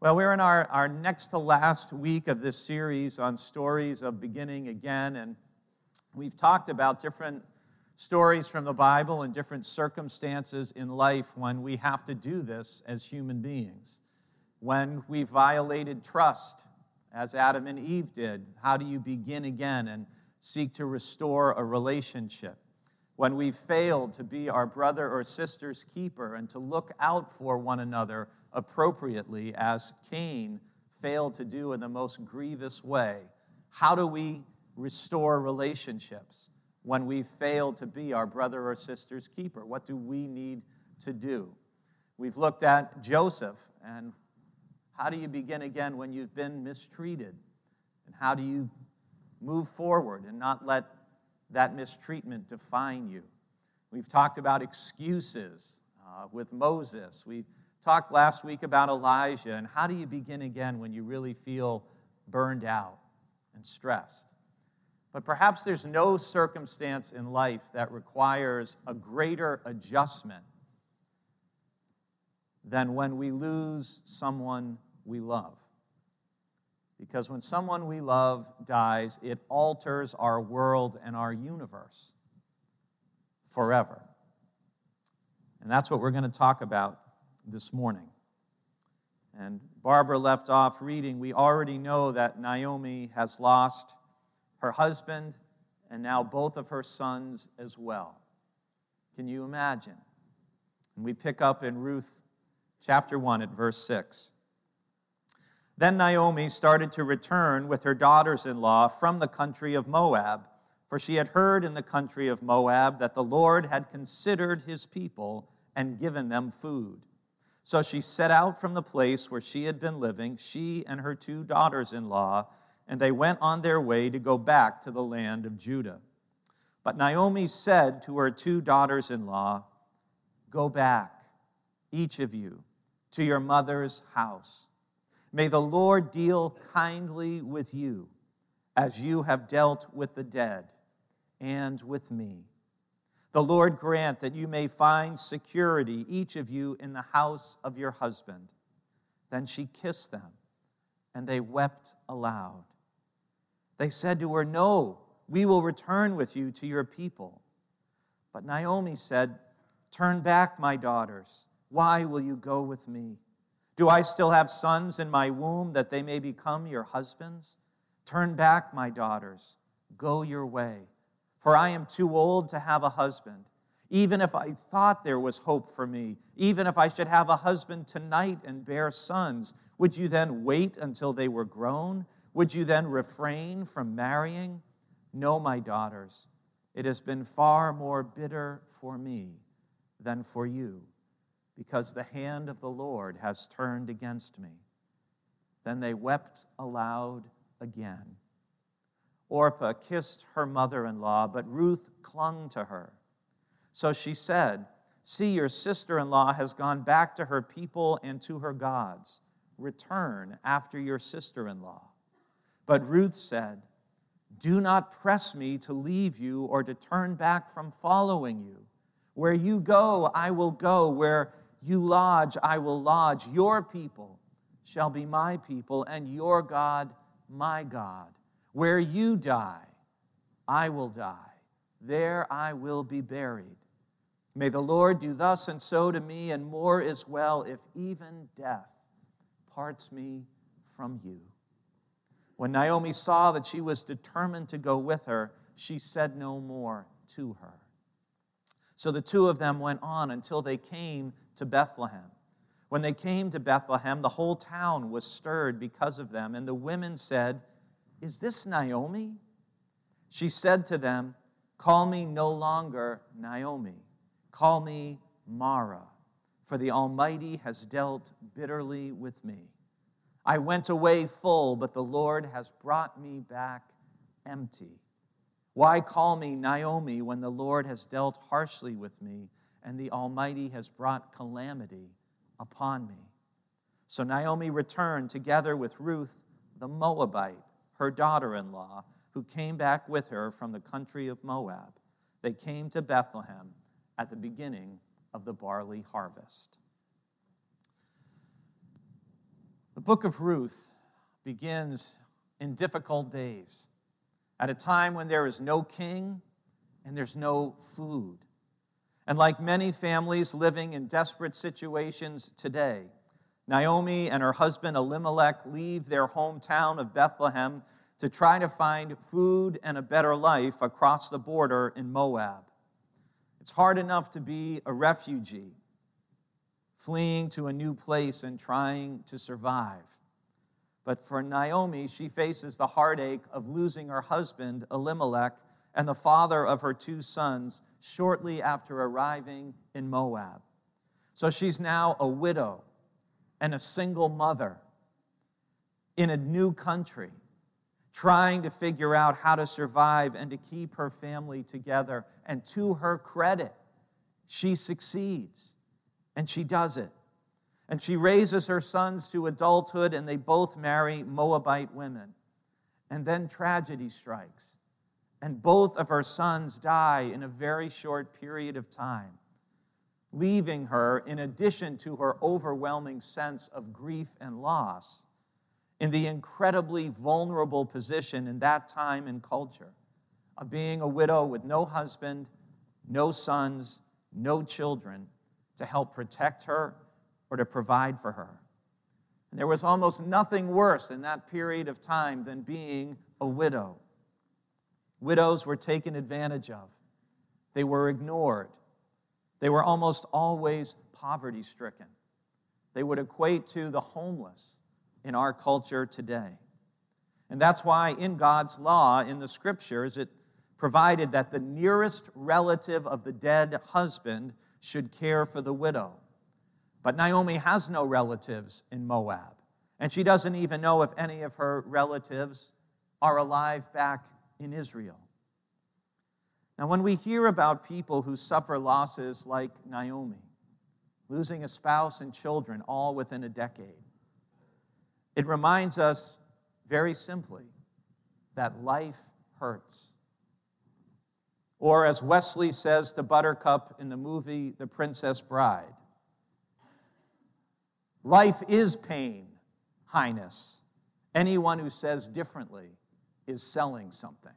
Well, we're in our next to last week of this series on stories of beginning again, and we've talked about different stories from the Bible and different circumstances in life when we have to do this as human beings. When we violated trust, as Adam and Eve did, how do you begin again and seek to restore a relationship? When we failed to be our brother or sister's keeper and to look out for one another appropriately, as Cain failed to do in the most grievous way, how do we restore relationships when we fail to be our brother or sister's keeper? What do we need to do? We've looked at Joseph, and how do you begin again when you've been mistreated? And how do you move forward and not let that mistreatment define you? We've talked about excuses with Moses. We talked last week about Elijah, and how do you begin again when you really feel burned out and stressed? But perhaps there's no circumstance in life that requires a greater adjustment than when we lose someone we love. Because when someone we love dies, it alters our world and our universe forever. And that's what we're going to talk about this morning. And Barbara left off reading, we already know that Naomi has lost her husband and now both of her sons as well. Can you imagine? And we pick up in Ruth chapter 1 at verse 6. Then Naomi started to return with her daughters-in-law from the country of Moab, for she had heard in the country of Moab that the Lord had considered his people and given them food. So she set out from the place where she had been living, she and her two daughters-in-law, and they went on their way to go back to the land of Judah. But Naomi said to her two daughters-in-law, "Go back, each of you, to your mother's house. May the Lord deal kindly with you, as you have dealt with the dead and with me. The Lord grant that you may find security, each of you, in the house of your husband." Then she kissed them, and they wept aloud. They said to her, "No, we will return with you to your people." But Naomi said, "Turn back, my daughters. Why will you go with me? Do I still have sons in my womb that they may become your husbands? Turn back, my daughters. Go your way. For I am too old to have a husband. Even if I thought there was hope for me, even if I should have a husband tonight and bear sons, would you then wait until they were grown? Would you then refrain from marrying? No, my daughters, it has been far more bitter for me than for you, because the hand of the Lord has turned against me." Then they wept aloud again. Orpah kissed her mother-in-law, but Ruth clung to her. So she said, "See, your sister-in-law has gone back to her people and to her gods. Return after your sister-in-law." But Ruth said, "Do not press me to leave you or to turn back from following you. Where you go, I will go. Where you lodge, I will lodge. Your people shall be my people, and your God, my God. Where you die, I will die. There I will be buried. May the Lord do thus and so to me, and more as well, if even death parts me from you." When Naomi saw that she was determined to go with her, she said no more to her. So the two of them went on until they came to Bethlehem. When they came to Bethlehem, the whole town was stirred because of them, and the women said, "Is this Naomi?" She said to them, "Call me no longer Naomi. Call me Mara, for the Almighty has dealt bitterly with me. I went away full, but the Lord has brought me back empty. Why call me Naomi when the Lord has dealt harshly with me, and the Almighty has brought calamity upon me?" So Naomi returned together with Ruth the Moabite, her daughter-in-law, who came back with her from the country of Moab. They came to Bethlehem at the beginning of the barley harvest. The The book of Ruth begins in difficult days, at a time when there is no king and there's no food. And like many families living in desperate situations today, Naomi and her husband Elimelech leave their hometown of Bethlehem to try to find food and a better life across the border in Moab. It's hard enough to be a refugee, fleeing to a new place and trying to survive. But for Naomi, she faces the heartache of losing her husband, Elimelech, and the father of her 2 sons shortly after arriving in Moab. So she's now a widow and a single mother in a new country, trying to figure out how to survive and to keep her family together. And to her credit, she succeeds, and she does it. And she raises her sons to adulthood, and they both marry Moabite women. And then tragedy strikes, and both of her sons die in a very short period of time, leaving her, in addition to her overwhelming sense of grief and loss, in the incredibly vulnerable position in that time and culture of being a widow with no husband, no sons, no children to help protect her or to provide for her. And there was almost nothing worse in that period of time than being a widow. Widows were taken advantage of. They were ignored. They were almost always poverty-stricken. They would equate to the homeless in our culture today. And that's why in God's law, in the scriptures, it provided that the nearest relative of the dead husband should care for the widow. But Naomi has no relatives in Moab, and she doesn't even know if any of her relatives are alive back in Israel. Now, when we hear about people who suffer losses like Naomi, losing a spouse and children all within a decade, it reminds us very simply that life hurts. Or as Wesley says to Buttercup in the movie The Princess Bride, life is pain, Highness. Anyone who says differently is selling something.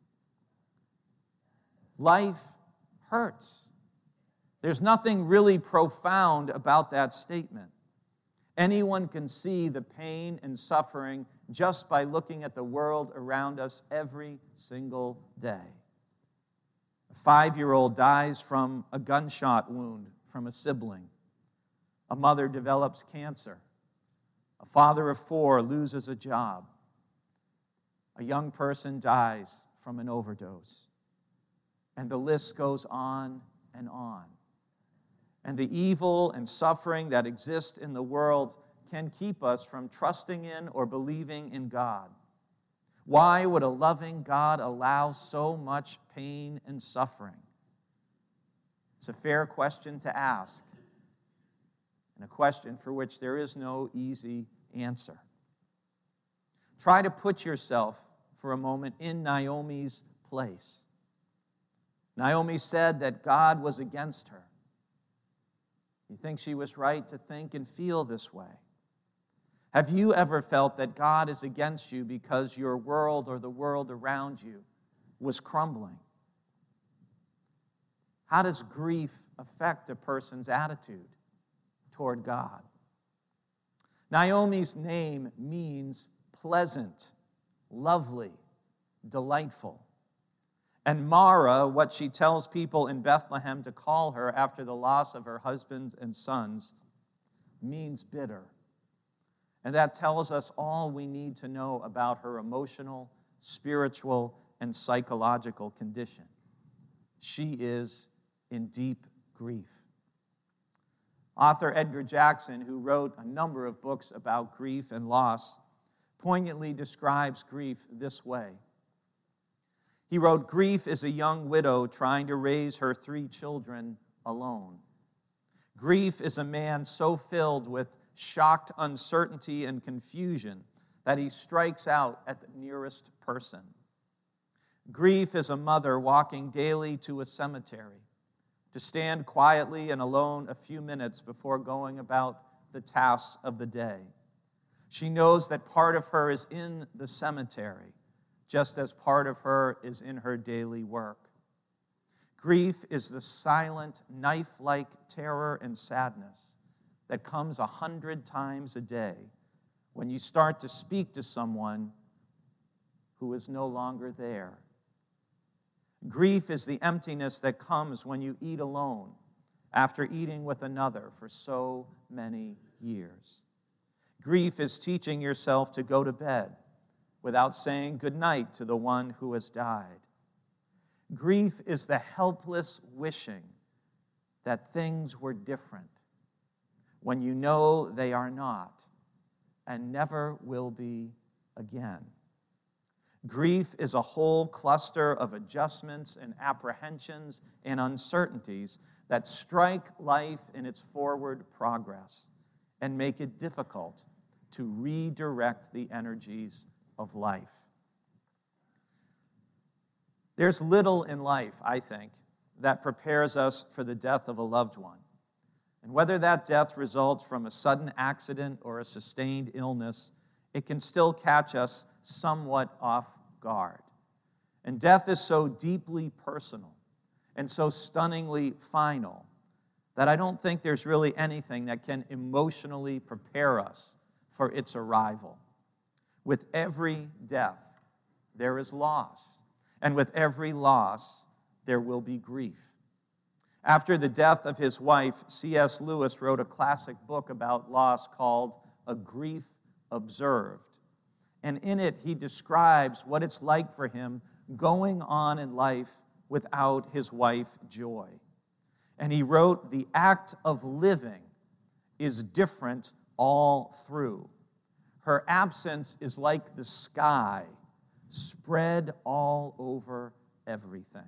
Life hurts. There's nothing really profound about that statement. Anyone can see the pain and suffering just by looking at the world around us every single day. A 5-year-old dies from a gunshot wound from a sibling. A mother develops cancer. A father of 4 loses a job. A young person dies from an overdose. And the list goes on and on. And the evil and suffering that exists in the world can keep us from trusting in or believing in God. Why would a loving God allow so much pain and suffering? It's a fair question to ask, and a question for which there is no easy answer. Try to put yourself for a moment in Naomi's place. Naomi said that God was against her. You think she was right to think and feel this way? Have you ever felt that God is against you because your world or the world around you was crumbling? How does grief affect a person's attitude toward God? Naomi's name means pleasant, lovely, delightful. And Mara, what she tells people in Bethlehem to call her after the loss of her husbands and sons, means bitter. And that tells us all we need to know about her emotional, spiritual, and psychological condition. She is in deep grief. Author Edgar Jackson, who wrote a number of books about grief and loss, poignantly describes grief this way. He wrote, "Grief is a young widow trying to raise her 3 children alone. Grief is a man so filled with shocked uncertainty and confusion that he strikes out at the nearest person. Grief is a mother walking daily to a cemetery to stand quietly and alone a few minutes before going about the tasks of the day. She knows that part of her is in the cemetery, just as part of her is in her daily work. Grief is the silent, knife-like terror and sadness that comes 100 times a day when you start to speak to someone who is no longer there. Grief is the emptiness that comes when you eat alone after eating with another for so many years. Grief is teaching yourself to go to bed without saying goodnight to the one who has died. Grief is the helpless wishing that things were different when you know they are not and never will be again. Grief is a whole cluster of adjustments and apprehensions and uncertainties that strike life in its forward progress and make it difficult to redirect the energies of life. There's little in life, I think, that prepares us for the death of a loved one. And whether that death results from a sudden accident or a sustained illness, it can still catch us somewhat off guard. And death is so deeply personal and so stunningly final that I don't think there's really anything that can emotionally prepare us for its arrival. With every death, there is loss. And with every loss, there will be grief. After the death of his wife, C.S. Lewis wrote a classic book about loss called A Grief Observed. And in it, he describes what it's like for him going on in life without his wife, Joy. And he wrote, "The act of living is different all through. Her absence is like the sky spread all over everything."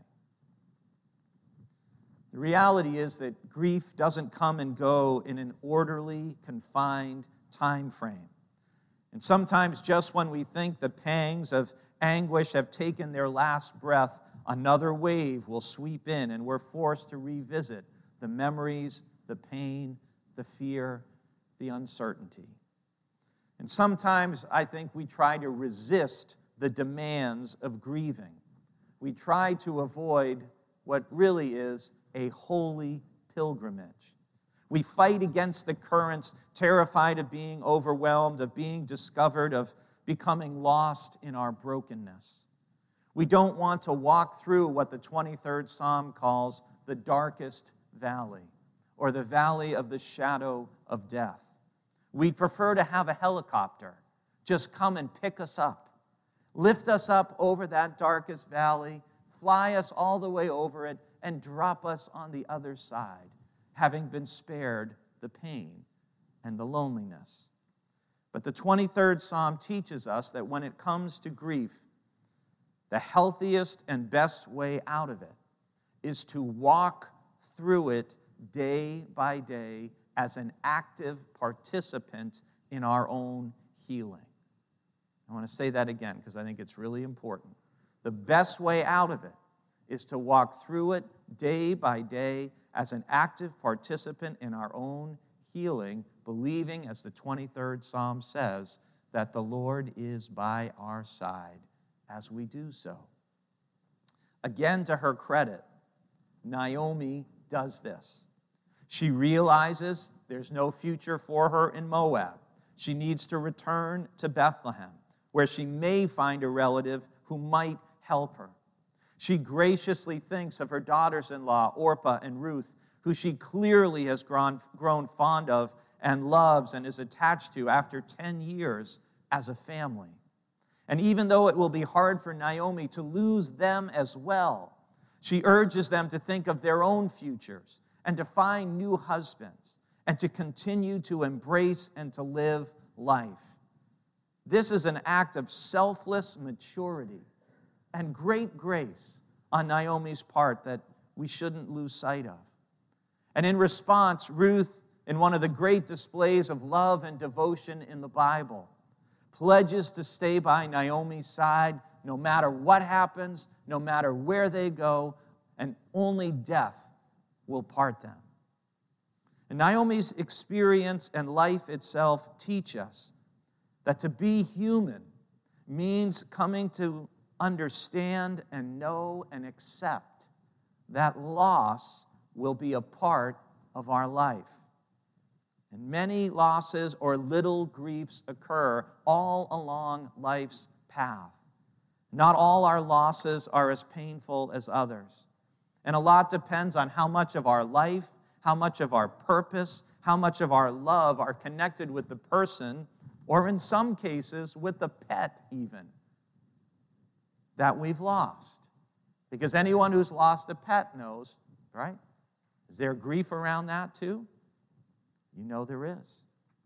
The reality is that grief doesn't come and go in an orderly, confined time frame. And sometimes just when we think the pangs of anguish have taken their last breath, another wave will sweep in and we're forced to revisit the memories, the pain, the fear, the uncertainty. And sometimes I think we try to resist the demands of grieving. We try to avoid what really is a holy pilgrimage. We fight against the currents, terrified of being overwhelmed, of being discovered, of becoming lost in our brokenness. We don't want to walk through what the 23rd Psalm calls the darkest valley, or the valley of the shadow of death. We'd prefer to have a helicopter just come and pick us up, lift us up over that darkest valley, fly us all the way over it, and drop us on the other side, having been spared the pain and the loneliness. But the 23rd Psalm teaches us that when it comes to grief, the healthiest and best way out of it is to walk through it day by day as an active participant in our own healing. I want to say that again because I think it's really important. The best way out of it is to walk through it day by day as an active participant in our own healing, believing, as the 23rd Psalm says, that the Lord is by our side as we do so. Again, to her credit, Naomi does this. She realizes there's no future for her in Moab. She needs to return to Bethlehem, where she may find a relative who might help her. She graciously thinks of her daughters-in-law, Orpah and Ruth, who she clearly has grown fond of and loves and is attached to after 10 years as a family. And even though it will be hard for Naomi to lose them as well, she urges them to think of their own futures and to find new husbands and to continue to embrace and to live life. This is an act of selfless maturity and great grace on Naomi's part that we shouldn't lose sight of. And in response, Ruth, in one of the great displays of love and devotion in the Bible, pledges to stay by Naomi's side no matter what happens, no matter where they go, and only death will part them. And Naomi's experience and life itself teach us that to be human means coming to understand and know and accept that loss will be a part of our life. And many losses or little griefs occur all along life's path. Not all our losses are as painful as others. And a lot depends on how much of our life, how much of our purpose, how much of our love are connected with the person, or in some cases, with the pet even, that we've lost. Because anyone who's lost a pet knows, right? Is there grief around that too? You know there is.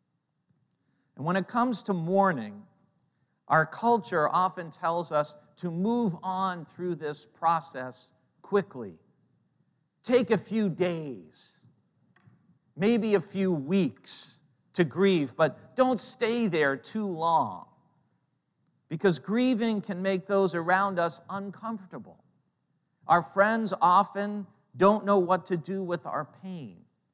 And when it comes to mourning, our culture often tells us to move on through this process quickly. Take a few days, maybe a few weeks to grieve, but don't stay there too long, because grieving can make those around us uncomfortable. Our friends often don't know what to do with our pain,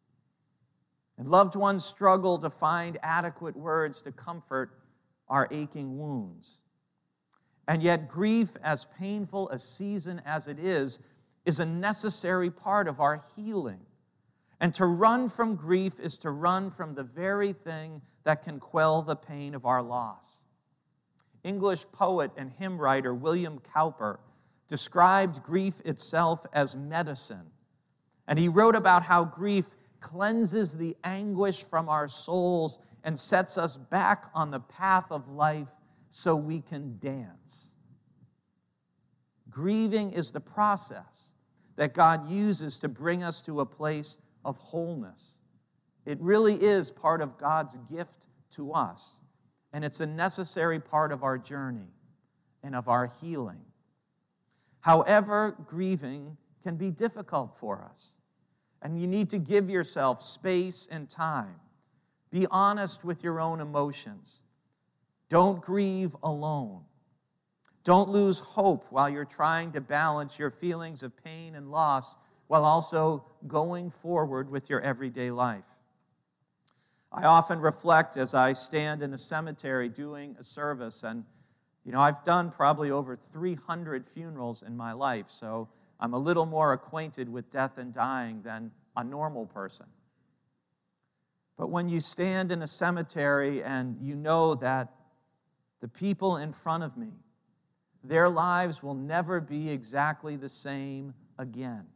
and loved ones struggle to find adequate words to comfort our aching wounds. And yet, grief, as painful a season as it is a necessary part of our healing. And to run from grief is to run from the very thing that can quell the pain of our loss. English poet and hymn writer William Cowper described grief itself as medicine. And he wrote about how grief cleanses the anguish from our souls and sets us back on the path of life so we can dance. Grieving is the process that God uses to bring us to a place of wholeness. It really is part of God's gift to us, and it's a necessary part of our journey and of our healing. However, grieving can be difficult for us, and you need to give yourself space and time. Be honest with your own emotions. Don't grieve alone. Don't lose hope while you're trying to balance your feelings of pain and loss while also going forward with your everyday life. I often reflect as I stand in a cemetery doing a service, and I've done probably over 300 funerals in my life, so I'm a little more acquainted with death and dying than a normal person. But when you stand in a cemetery and you know that the people in front of me, their lives will never be exactly the same again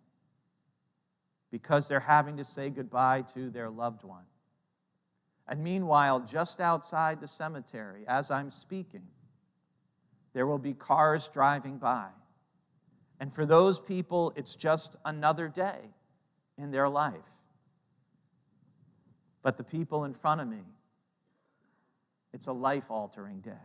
because they're having to say goodbye to their loved one. And meanwhile, just outside the cemetery, as I'm speaking, there will be cars driving by. And for those people, it's just another day in their life. But the people in front of me, it's a life-altering day.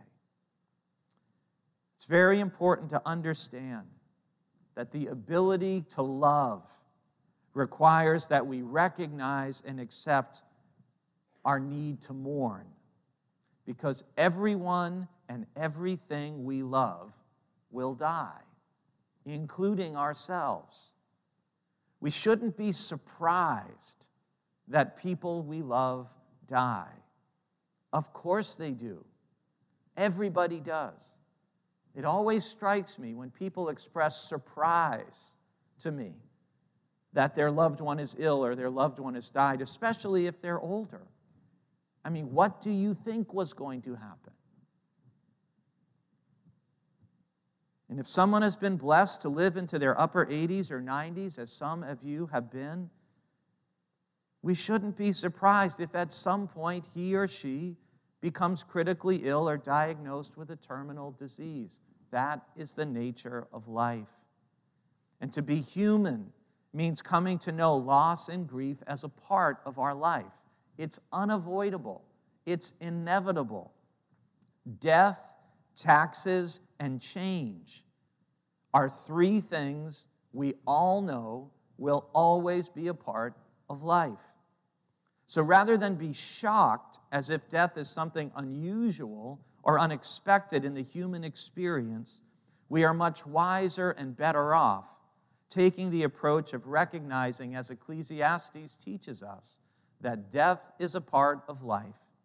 It's very important to understand that the ability to love requires that we recognize and accept our need to mourn, because everyone and everything we love will die, including ourselves. We shouldn't be surprised that people we love die. Of course they do. Everybody does. It always strikes me when people express surprise to me that their loved one is ill or their loved one has died, especially if they're older. I mean, what do you think was going to happen? And if someone has been blessed to live into their upper 80s or 90s, as some of you have been, we shouldn't be surprised if at some point he or she becomes critically ill or diagnosed with a terminal disease. That is the nature of life. And to be human means coming to know loss and grief as a part of our life. It's unavoidable. It's inevitable. Death, taxes, and change are three things we all know will always be a part of life. So rather than be shocked as if death is something unusual or unexpected in the human experience, we are much wiser and better off taking the approach of recognizing, as Ecclesiastes teaches us, that death is a part of life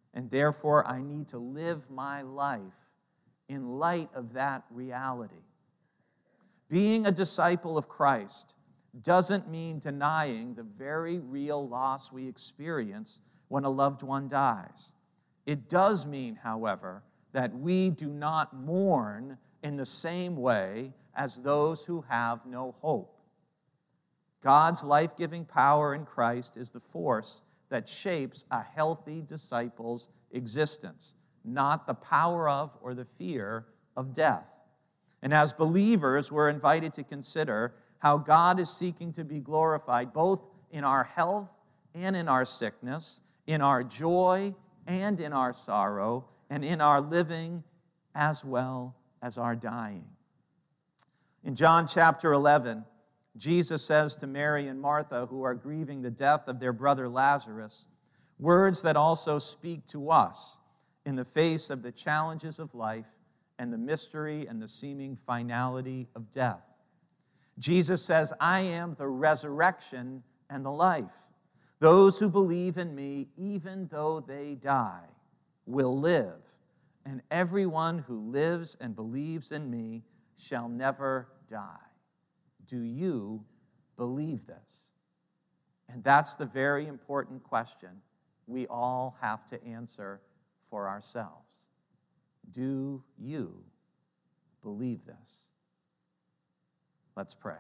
And therefore, I need to live my life in light of that reality. Being a disciple of Christ doesn't mean denying the very real loss we experience when a loved one dies. It does mean, however, that we do not mourn in the same way as those who have no hope. God's life-giving power in Christ is the force that shapes a healthy disciple's existence, not the power of or the fear of death. And as believers, we're invited to consider how God is seeking to be glorified both in our health and in our sickness, in our joy and in our sorrow, and in our living as well as our dying. In John chapter 11, Jesus says to Mary and Martha, who are grieving the death of their brother Lazarus, words that also speak to us in the face of the challenges of life and the mystery and the seeming finality of death. Jesus says, I am the resurrection and the life. Those who believe in me, even though they die, will live, and everyone who lives and believes in me shall never die. Do you believe this? And that's the very important question we all have to answer for ourselves. Do you believe this? Let's pray.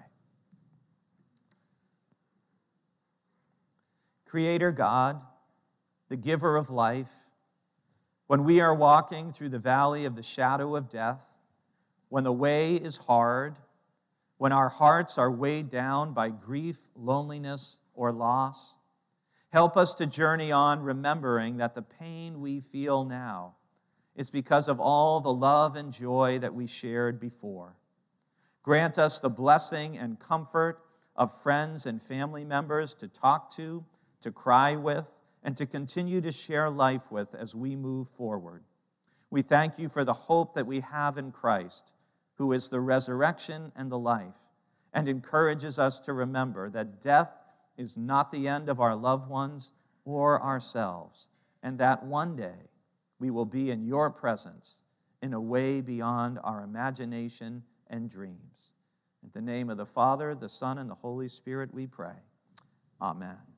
Creator God, the giver of life, when we are walking through the valley of the shadow of death, when the way is hard, when our hearts are weighed down by grief, loneliness, or loss, help us to journey on remembering that the pain we feel now is because of all the love and joy that we shared before. Grant us the blessing and comfort of friends and family members to talk to cry with, and to continue to share life with as we move forward. We thank you for the hope that we have in Christ, who is the resurrection and the life, and encourages us to remember that death is not the end of our loved ones or ourselves, and that one day we will be in your presence in a way beyond our imagination and dreams. In the name of the Father, the Son, and the Holy Spirit we pray. Amen.